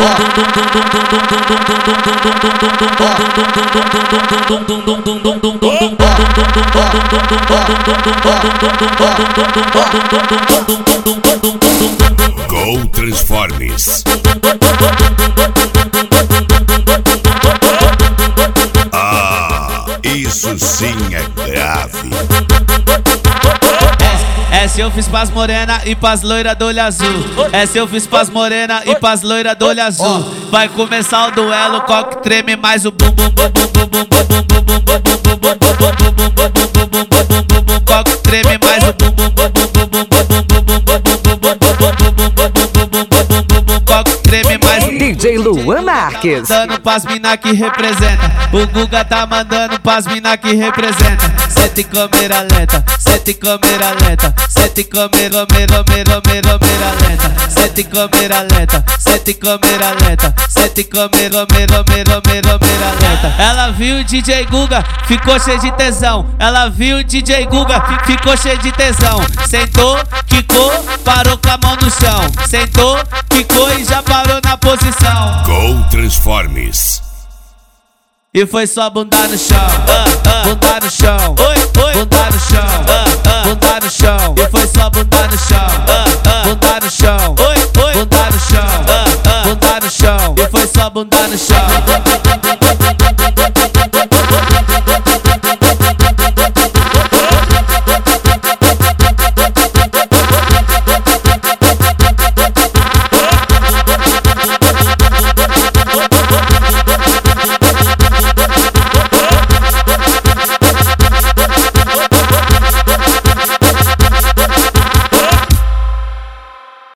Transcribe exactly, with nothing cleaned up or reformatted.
Go Transformers. Ah, isso sim é grave. Essa eu fiz pras morena e pras loira do olho azul. Essa eu fiz pras morena e pras loira do olho azul. Vai começar o duelo, qual que treme mais o bum bum bum bum bum bum bum bum bum bum bum bum bum bum. Qual que treme mais o bum bum bum bum bum bum bum bum bum bum bum. Qual que treme mais o D J Luan Marques. Dando pras mina que representa. O Guga tá mandando pras mina que representa. Sete câmera lenta, sete câmera lenta, sete câmera, câmera, câmera, câmera lenta. Sete câmera lenta, sete câmera lenta, sete câmera, câmera, câmera, câmera lenta. Ela viu o D J Guga, ficou cheio de tesão. Ela viu o D J Guga, ficou cheio de tesão. Sentou, quicou, parou com a mão no chão. Sentou, quicou e já parou na posição. Go Transformers. E foi só bunda no chão, bunda no chão, bunda no chão, bunda no chão. E foi só bunda no chão, bunda no chão, bunda no chão, bunda no chão. E foi só bunda no chão.